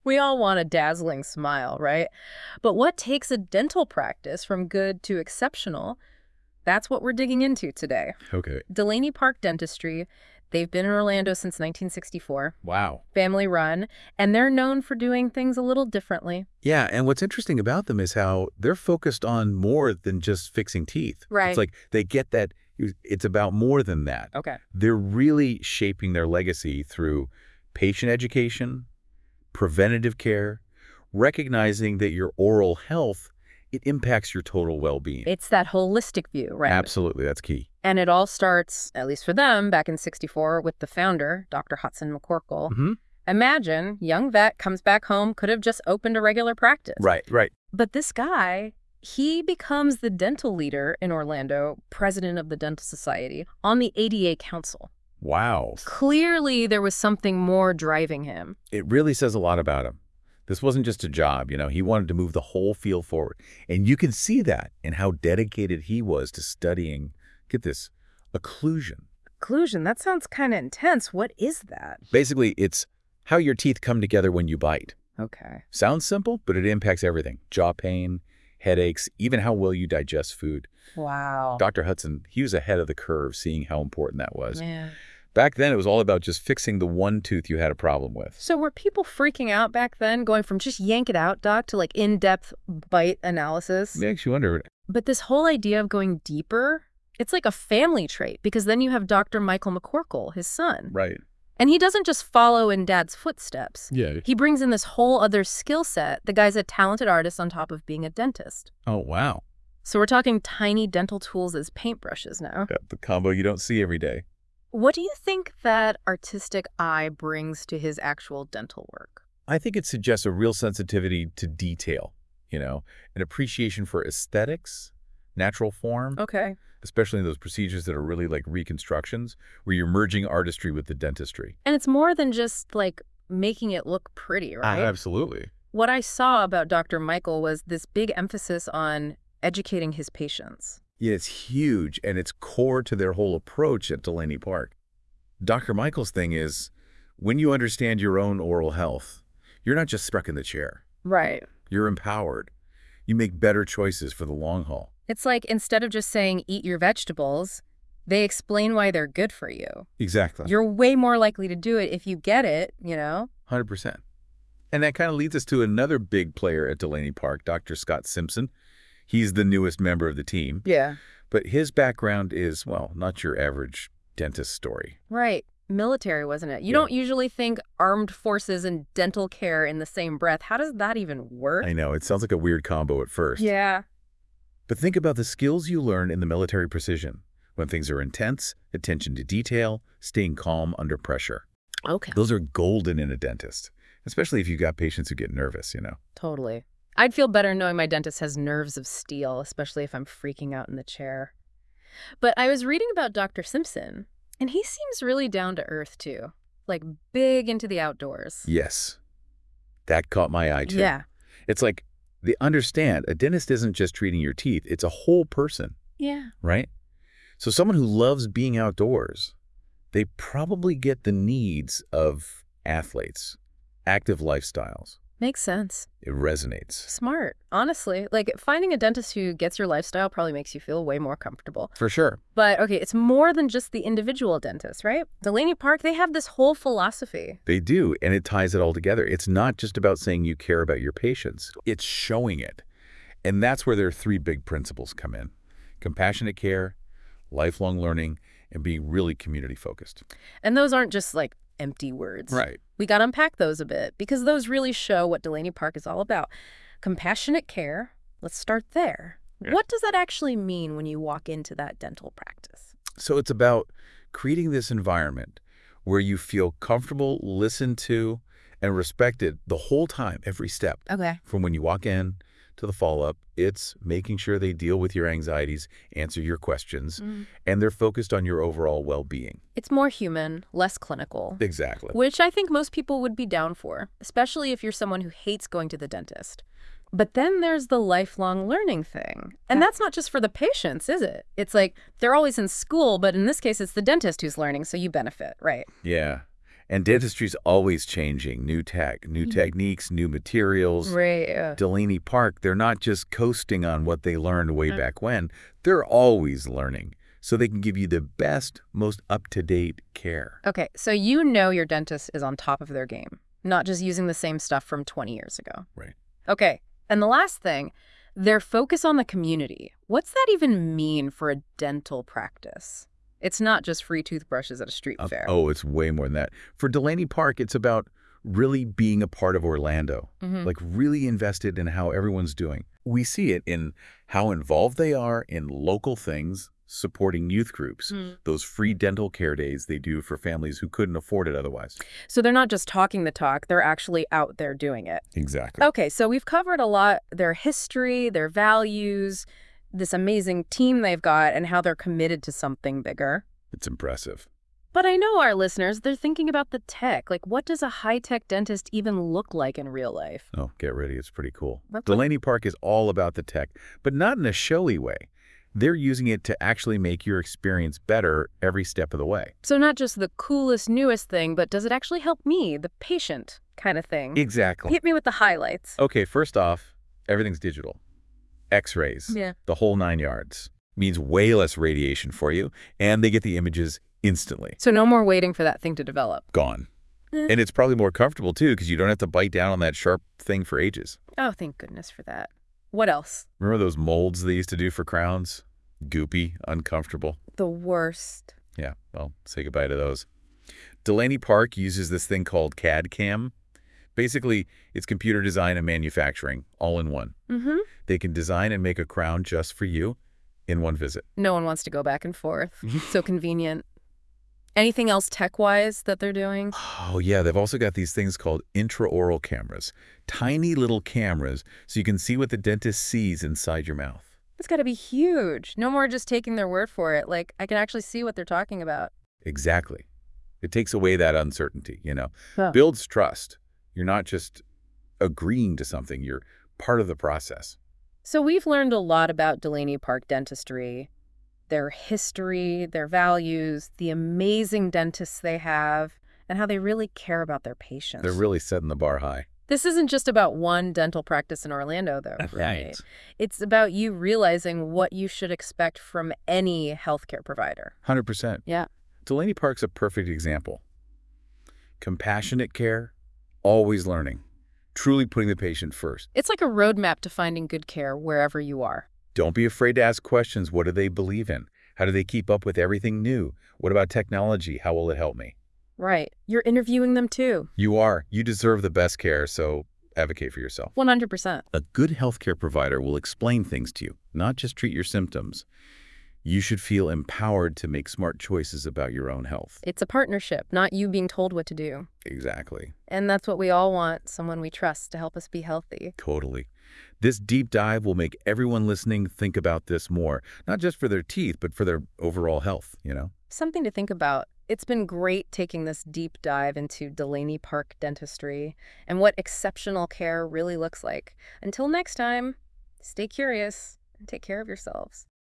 We all want a dazzling smile, right? But what takes a dental practice from good to exceptional? That's what we're digging into today. Okay. Delaney Park Dentistry, they've been in Orlando since 1964, Wow. family run, and they're known for doing things a little differently. Yeah, and what's interesting about them is how they're focused on more than just fixing teeth. Right. It's like they get that it's about more than that. Okay. They're really shaping their legacy through patient education, preventative care, recognizing that your oral health, it impacts your total well-being. It's that holistic view, right? Absolutely, that's key. And it all starts, at least for them, back in '64 with the founder, Dr. Hudson McCorkle. Mm-hmm. Imagine, young vet comes back home, could have just opened a regular practice. Right. But this guy, he becomes the dental leader in Orlando, president of the Dental Society, on the ADA Council. Wow. Clearly, there was something more driving him. It really says a lot about him. This wasn't just a job, he wanted to move the whole field forward. And you can see that in how dedicated he was to studying, get this, occlusion. Occlusion, that sounds kind of intense. What is that? Basically, it's how your teeth come together when you bite. Okay. Sounds simple, but it impacts everything. Jaw pain, headaches, even how well you digest food. Wow. Dr. Hudson, he was ahead of the curve seeing how important that was. Man. Back then, it was all about just fixing the one tooth you had a problem with. So were people freaking out back then, going from just yank it out, doc, to like in-depth bite analysis? Makes you wonder. But this whole idea of going deeper, it's like a family trait, because then you have Dr. Michael McCorkle, his son. Right. And he doesn't just follow in Dad's footsteps. Yeah. He brings in this whole other skill set. The guy's a talented artist on top of being a dentist. Oh, wow. So we're talking tiny dental tools as paintbrushes now. Yeah, the combo you don't see every day. What do you think that artistic eye brings to his actual dental work? I think it suggests a real sensitivity to detail, an appreciation for aesthetics, natural form. Okay. Especially in those procedures that are really like reconstructions, where you're merging artistry with the dentistry. And it's more than just like making it look pretty, right? Absolutely. What I saw about Dr. Michael was this big emphasis on educating his patients. Yeah, it's huge, and it's core to their whole approach at Delaney Park. Dr. Michael's thing is, when you understand your own oral health, you're not just stuck in the chair. Right. You're empowered. You make better choices for the long haul. It's like instead of just saying, eat your vegetables, they explain why they're good for you. Exactly. You're way more likely to do it if you get it, 100%. And that kind of leads us to another big player at Delaney Park, Dr. Scott Simpson. He's the newest member of the team. Yeah. But his background is, well, not your average dentist story. Right. Military, wasn't it? You don't usually think armed forces and dental care in the same breath. How does that even work? I know. It sounds like a weird combo at first. Yeah. But think about the skills you learn in the military precision. When things are intense, attention to detail, staying calm under pressure. Okay. Those are golden in a dentist, especially if you've got patients who get nervous, Totally. I'd feel better knowing my dentist has nerves of steel, especially if I'm freaking out in the chair. But I was reading about Dr. Simpson, and he seems really down to earth, too. Like, big into the outdoors. Yes. That caught my eye, too. Yeah. It's like, they understand a dentist isn't just treating your teeth. It's a whole person. Yeah. Right? So someone who loves being outdoors, they probably get the needs of athletes, active lifestyles. Makes sense. It resonates. Smart. Honestly, like finding a dentist who gets your lifestyle probably makes you feel way more comfortable. For sure. But okay, it's more than just the individual dentist, right? Delaney Park, they have this whole philosophy. They do, and it ties it all together. It's not just about saying you care about your patients. It's showing it. And that's where their three big principles come in. Compassionate care, lifelong learning, and being really community-focused. And those aren't just like empty words. Right. We got to unpack those a bit because those really show what Delaney Park is all about. Compassionate care, let's start there. Yeah. What does that actually mean when you walk into that dental practice? So it's about creating this environment where you feel comfortable, listened to, and respected the whole time, every step. Okay. From when you walk in to the follow-up, it's making sure they deal with your anxieties, answer your questions, and they're focused on your overall well-being. It's more human, less clinical. Exactly. Which I think most people would be down for, especially if you're someone who hates going to the dentist. But then there's the lifelong learning thing. And that's not just for the patients, is it? It's like they're always in school, but in this case, it's the dentist who's learning, so you benefit, right? Yeah. And dentistry's always changing. New tech, new techniques, new materials. Right. Yeah. Delaney Park, they're not just coasting on what they learned way back when. They're always learning, so they can give you the best, most up-to-date care. Okay, so you know your dentist is on top of their game, not just using the same stuff from 20 years ago. Right. Okay, and the last thing, their focus on the community. What's that even mean for a dental practice? It's not just free toothbrushes at a street fair. Oh, it's way more than that. For Delaney Park, it's about really being a part of Orlando, like really invested in how everyone's doing. We see it in how involved they are in local things, supporting youth groups, those free dental care days they do for families who couldn't afford it otherwise. So they're not just talking the talk, they're actually out there doing it. Exactly. Okay, so we've covered a lot, their history, their values, this amazing team they've got, and how they're committed to something bigger. It's impressive. But I know our listeners, they're thinking about the tech. Like, what does a high-tech dentist even look like in real life? Oh, get ready. It's pretty cool. That's Delaney Park is all about the tech, but not in a showy way. They're using it to actually make your experience better every step of the way. So not just the coolest, newest thing, but does it actually help me, the patient, kind of thing? Exactly. Hit me with the highlights. Okay, first off, everything's digital. X-rays, Yeah. the whole 9 yards. Means way less radiation for you, and they get the images instantly. So no more waiting for that thing to develop. Gone. And it's probably more comfortable, too, because you don't have to bite down on that sharp thing for ages. Oh, thank goodness for that. What else? Remember those molds they used to do for crowns? Goopy, uncomfortable. The worst. Yeah, well, say goodbye to those. Delaney Park uses this thing called CAD/CAM. Basically, it's computer design and manufacturing, all in one. They can design and make a crown just for you in one visit. No one wants to go back and forth. So convenient. Anything else tech-wise that they're doing? Oh, yeah, they've also got these things called intraoral cameras. Tiny little cameras so you can see what the dentist sees inside your mouth. It's got to be huge. No more just taking their word for it. Like, I can actually see what they're talking about. Exactly. It takes away that uncertainty, Huh. Builds trust. You're not just agreeing to something. You're part of the process. So we've learned a lot about Delaney Park dentistry, their history, their values, the amazing dentists they have, and how they really care about their patients. They're really setting the bar high. This isn't just about one dental practice in Orlando, though, right? It's about you realizing what you should expect from any healthcare provider. 100%. Yeah. Delaney Park's a perfect example. Compassionate care, always learning, truly putting the patient first. It's like a roadmap to finding good care wherever you are. Don't be afraid to ask questions. What do they believe in? How do they keep up with everything new? What about technology? How will it help me? Right. You're interviewing them, too. You are. You deserve the best care, so advocate for yourself. 100%. A good healthcare provider will explain things to you, not just treat your symptoms. You should feel empowered to make smart choices about your own health. It's a partnership, not you being told what to do. Exactly. And that's what we all want, someone we trust to help us be healthy. Totally. This deep dive will make everyone listening think about this more, not just for their teeth, but for their overall health, Something to think about. It's been great taking this deep dive into Delaney Park dentistry and what exceptional care really looks like. Until next time, stay curious and take care of yourselves.